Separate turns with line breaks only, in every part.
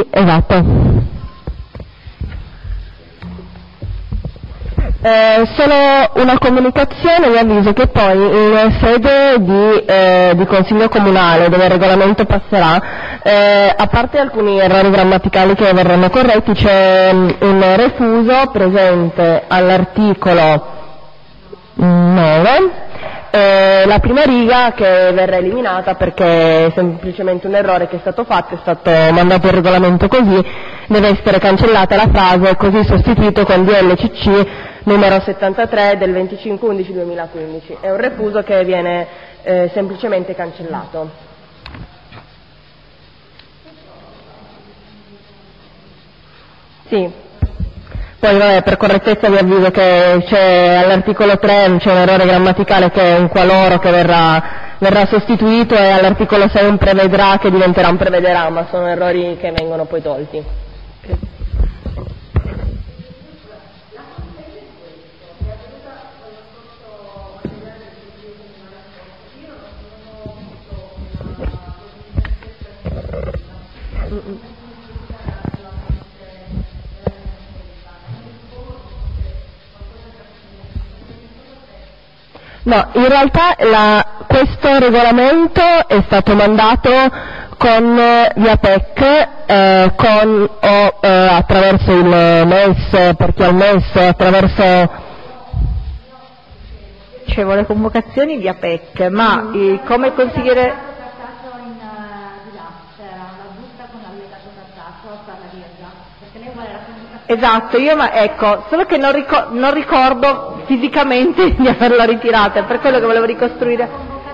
Sì, esatto. Solo una comunicazione, vi avviso che poi in sede di Consiglio Comunale, dove il regolamento passerà, a parte alcuni errori grammaticali che verranno corretti, c'è un refuso presente all'articolo 9, la prima riga che verrà eliminata perché è semplicemente un errore che è stato fatto, è stato mandato il regolamento così, deve essere cancellata la frase così sostituito con DLCC numero 73 del 25/11/2015. È un refuso che viene semplicemente cancellato. Sì. Poi vabbè, per correttezza vi avviso che c'è all'articolo 3 c'è un errore grammaticale che è un qualora che verrà sostituito, e all'articolo 6 un prevedrà che diventerà un prevederà, ma sono errori che vengono poi tolti. No, in realtà questo regolamento è stato mandato con via PEC, attraverso il MES, per chi ha il MES, attraverso...
Dicevo, le convocazioni via PEC, ma come consigliere... Esatto, solo che non ricordo fisicamente di averla ritirata, è per quello che volevo ricostruire.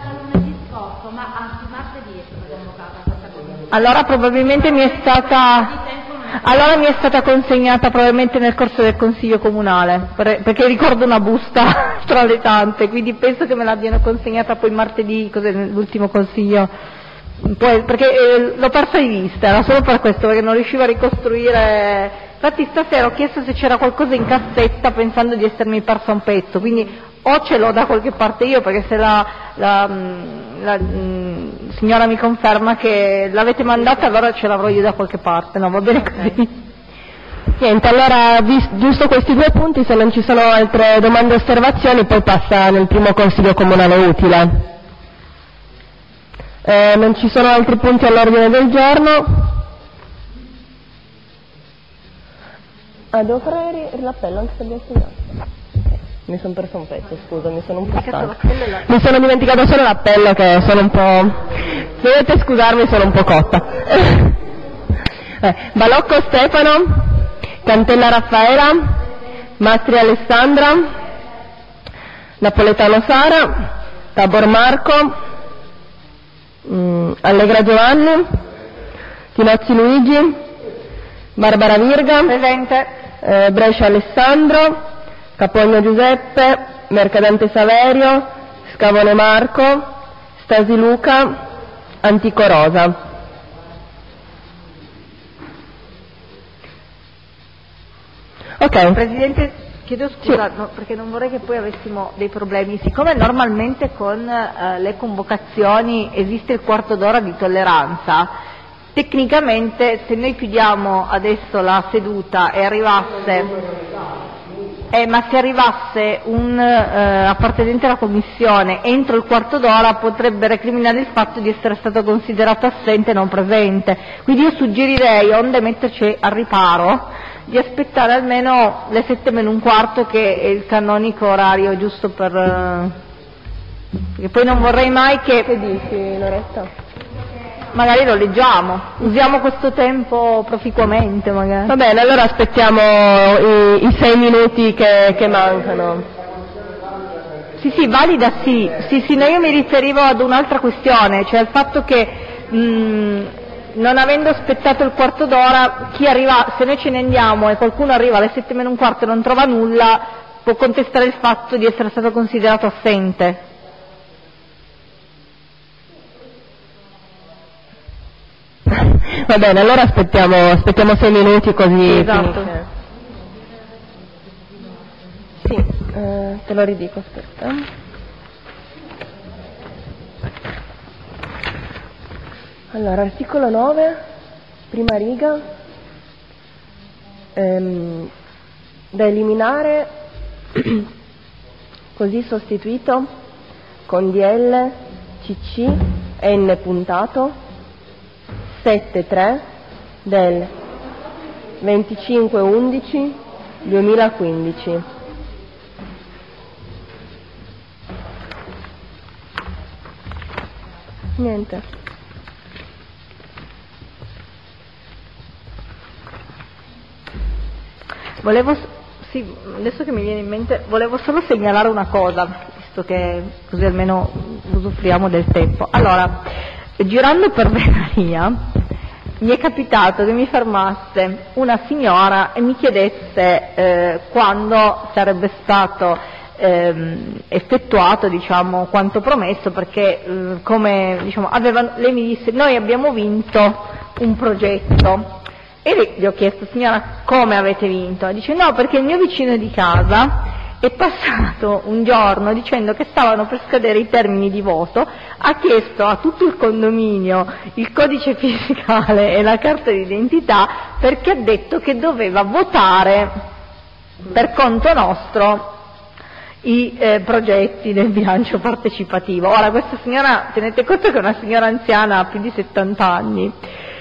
Allora probabilmente mi è stata consegnata probabilmente nel corso del Consiglio Comunale, perché ricordo una busta tra le tante, quindi penso che me l'abbiano consegnata poi martedì, l'ultimo Consiglio. Poi, perché l'ho persa di vista, era solo per questo, perché non riuscivo a ricostruire. Infatti stasera ho chiesto se c'era qualcosa in cassetta pensando di essermi persa un pezzo, quindi o ce l'ho da qualche parte io, perché se la signora mi conferma che l'avete mandata, allora ce l'avrò io da qualche parte, no, va bene così.
Niente, allora giusto questi due punti, se non ci sono altre domande o osservazioni poi passa nel primo Consiglio Comunale utile. Non ci sono altri punti all'ordine del giorno. Devo fare l'appello anche se abbiamo segnato. Mi sono perso un pezzo, scusa, mi sono un po' stanca. Mi sono dimenticato solo l'appello, che sono un po'... Dovete scusarmi, sono un po' cotta. Balocco Stefano, Cantella Raffaela, Mastri Alessandra, Napoletano Sara, Tabor Marco, Allegra Giovanni, Tinozzi Luigi, Barbara Virga,
presente.
Brescia Alessandro, Capogno Giuseppe, Mercadante Saverio, Scavone Marco, Stasi Luca, Antico Rosa. Ok.
Presidente, chiedo scusa, no, perché non vorrei che poi avessimo dei problemi. Siccome normalmente con le convocazioni esiste il quarto d'ora di tolleranza, tecnicamente se noi chiudiamo adesso la seduta e arrivasse, ma se arrivasse un appartenente alla Commissione entro il quarto d'ora potrebbe recriminare il fatto di essere stato considerato assente e non presente. Quindi io suggerirei, onde metterci al riparo, di aspettare almeno le 7:15, che è il canonico orario giusto per... perché poi non vorrei mai che...
Che dici, Loretta?
Magari lo leggiamo, usiamo questo tempo proficuamente magari.
Va bene, allora aspettiamo i 6 minuti che mancano.
Sì, valida sì, no, io mi riferivo ad un'altra questione, cioè al fatto che non avendo aspettato il quarto d'ora, chi arriva, se noi ce ne andiamo e qualcuno arriva alle 7:15 e non trova nulla, può contestare il fatto di essere stato considerato assente.
Va bene, allora aspettiamo 6 minuti così
esatto.
Finisce. Sì, te lo ridico, aspetta. Allora, articolo 9, prima riga. da eliminare così sostituito con DL CC N puntato 73 del 25/11/2015. Niente.
Sì, adesso che mi viene in mente, volevo solo segnalare una cosa, visto che così almeno usufruiamo del tempo. Allora, girando per Venaria, mi è capitato che mi fermasse una signora e mi chiedesse quando sarebbe stato effettuato, diciamo, quanto promesso, perché come, diciamo, lei mi disse: noi abbiamo vinto un progetto. E gli ho chiesto: signora, come avete vinto? E dice: no, perché il mio vicino di casa è passato un giorno dicendo che stavano per scadere i termini di voto, ha chiesto a tutto il condominio il codice fiscale e la carta d'identità, perché ha detto che doveva votare per conto nostro i progetti del bilancio partecipativo. Ora, questa signora, tenete conto che è una signora anziana, ha più di 70 anni,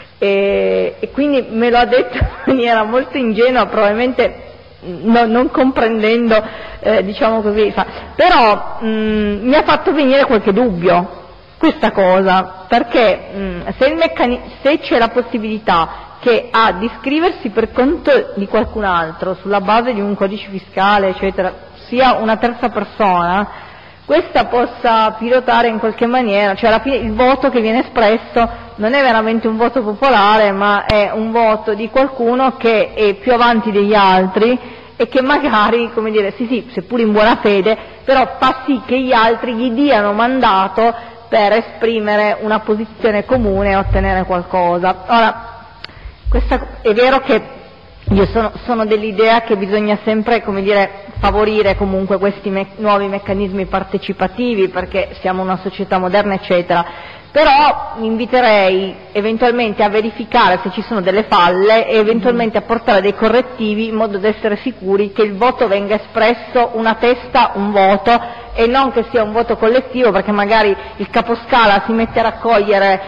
e quindi me lo ha detto in maniera molto ingenua, probabilmente non comprendendo, diciamo così, però mi ha fatto venire qualche dubbio questa cosa, perché se c'è la possibilità che di iscriversi per conto di qualcun altro sulla base di un codice fiscale, eccetera, sia una terza persona, questa possa pilotare in qualche maniera, cioè alla fine il voto che viene espresso non è veramente un voto popolare, ma è un voto di qualcuno che è più avanti degli altri e che magari, come dire, sì, seppur in buona fede, però fa sì che gli altri gli diano mandato per esprimere una posizione comune e ottenere qualcosa. Ora, è vero che io sono dell'idea che bisogna sempre, come dire, favorire comunque questi nuovi meccanismi partecipativi, perché siamo una società moderna, eccetera, però mi inviterei eventualmente a verificare se ci sono delle falle e eventualmente a portare dei correttivi in modo da essere sicuri che il voto venga espresso una testa, un voto, e non che sia un voto collettivo, perché magari il caposcala si mette a raccogliere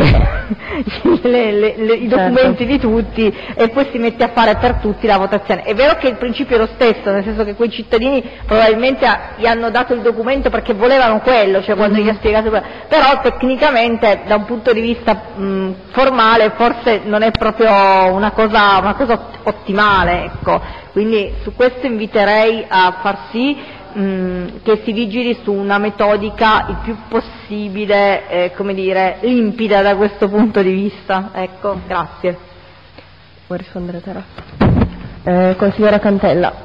i documenti di tutti e poi si mette a fare per tutti la votazione. È vero che il principio è lo stesso, nel senso che quei cittadini probabilmente gli hanno dato il documento perché volevano quello, cioè quando gli ha spiegato quello, però tecnicamente da un punto di vista formale forse non è proprio una cosa ottimale, ecco. Quindi su questo inviterei a far sì che si vigili su una metodica il più possibile, come dire, limpida da questo punto di vista. Ecco, grazie.
Vuoi rispondere, Tara? Consigliera Cantella.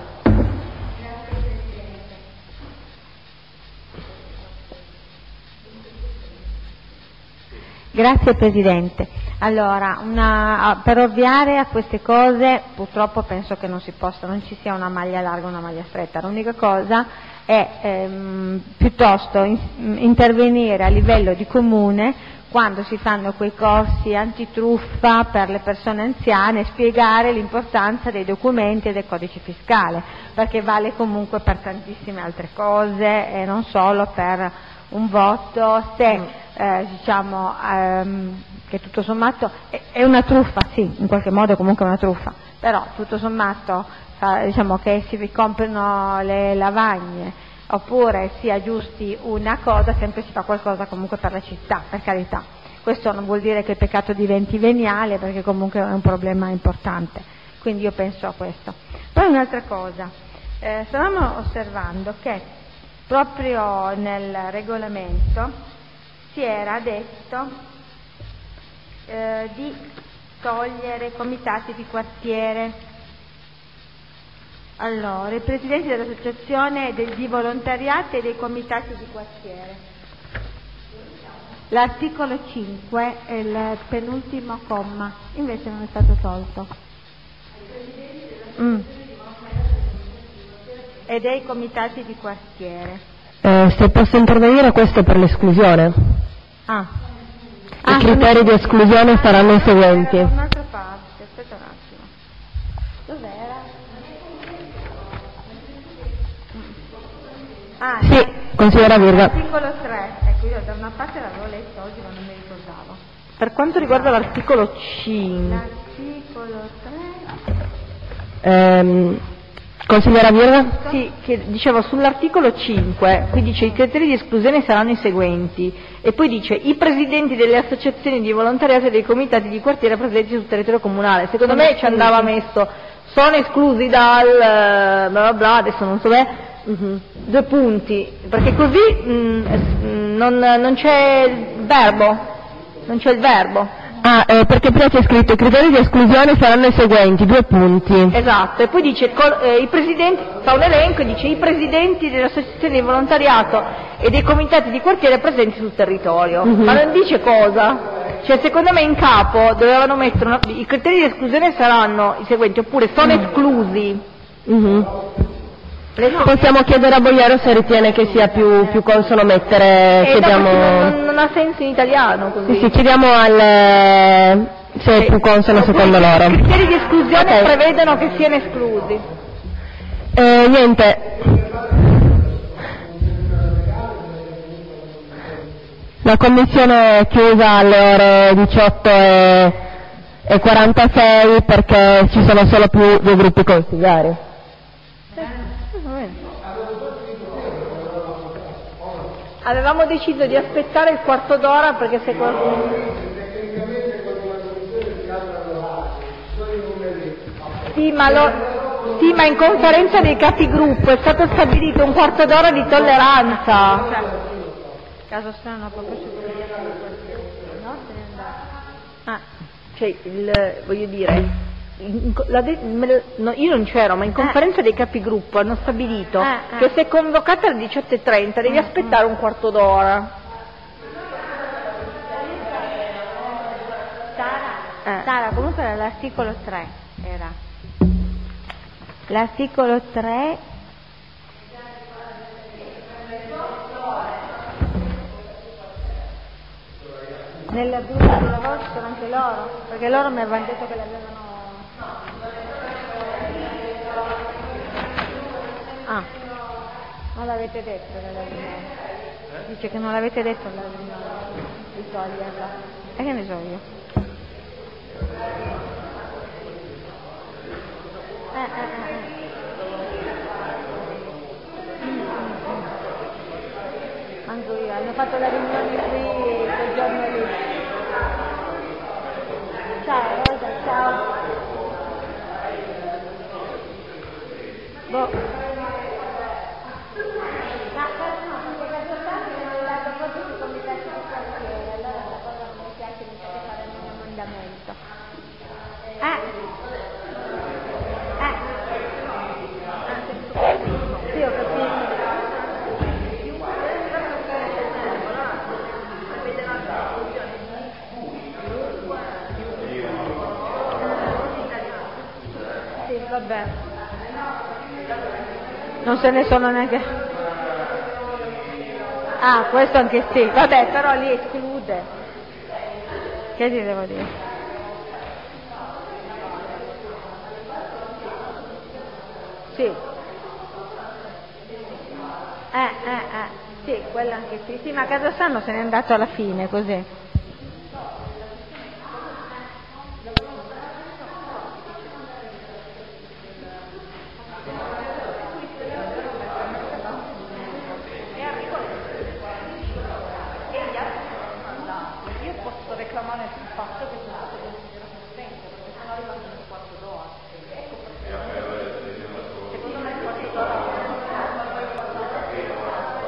Grazie Presidente. Allora, per ovviare a queste cose, purtroppo penso che non ci sia una maglia larga o una maglia stretta. L'unica cosa è piuttosto intervenire a livello di comune quando si fanno quei corsi antitruffa per le persone anziane, spiegare l'importanza dei documenti e del codice fiscale, perché vale comunque per tantissime altre cose e non solo per un voto, se diciamo che tutto sommato è una truffa, sì, in qualche modo è comunque una truffa, però tutto sommato diciamo che si ricomprano le lavagne oppure si aggiusti una cosa, sempre si fa qualcosa comunque per la città, per carità. Questo non vuol dire che il peccato diventi veniale, perché comunque è un problema importante, quindi io penso a questo. Poi un'altra cosa, stavamo osservando che proprio nel regolamento si era detto di togliere i comitati di quartiere. Allora, i presidenti dell'associazione di volontariati e dei comitati di quartiere. L'articolo 5 è il penultimo comma, invece non è stato tolto. E dei comitati di quartiere.
Se posso intervenire, questo è per l'esclusione. I criteri di esclusione saranno i seguenti.
Un'altra parte, aspetta un attimo. Dov'era?
Sì, consigliera Virga.
Articolo 3, ecco, io da una parte l'avevo letto oggi ma non mi ricordavo.
Per quanto riguarda l'articolo 5.
L'articolo 3.
Consigliera Virga?
Sì, che dicevo sull'articolo 5, qui dice i criteri di esclusione saranno i seguenti e poi dice i presidenti delle associazioni di volontariato e dei comitati di quartiere presenti sul territorio comunale. Secondo me ci andava messo sono esclusi dal bla bla bla, adesso non so bene, 2 punti, perché così non c'è il verbo, non c'è il verbo.
Perché prima c'è scritto i criteri di esclusione saranno i seguenti, 2 punti.
Esatto, e poi dice i presidenti, fa un elenco e dice i presidenti delle associazioni di volontariato e dei comitati di quartiere presenti sul territorio, ma non dice cosa. Cioè secondo me in capo dovevano mettere i criteri di esclusione saranno i seguenti, oppure sono esclusi.
Possiamo chiedere a Boiero se ritiene che sia più consono mettere, chiediamo...
non ha senso in italiano così.
Sì, chiediamo se è più consono secondo loro.
I criteri di esclusione prevedono che siano esclusi.
Niente. La commissione è chiusa alle ore 18:46 perché ci sono solo più 2 gruppi consigliari.
Avevamo deciso di aspettare il quarto d'ora perché se qualcuno... Sì, ma in conferenza dei capigruppo è stato stabilito un quarto d'ora di tolleranza.
Caso strano proprio su no? Se n'è andato.
Cioè, voglio dire, io non c'ero, ma in conferenza dei capigruppo hanno stabilito che se convocata alle 18:30 devi aspettare un quarto d'ora.
Sara, comunque era l'articolo 3, era. L'articolo 3... Nel gruppo di lavoro ci sono anche loro, perché loro mi avevano detto che l'avevano... non l'avete detto nella riunione. Dice che non l'avete detto nella riunione di toglierla. E che ne so io? Manco io, hanno fatto la riunione qui quel giorno lì. Ciao Rosa, ciao. Boh. Sì, ho capito. Sì, vabbè. Non se ne sono neanche... questo anche sì. Vabbè, però li esclude. Che ti devo dire? Sì. Sì, quello anche sì. Sì, ma Casasanno se n'è andato alla fine, così.
Io posso reclamare sul fatto che sono stato considerato assente, perché sono arrivato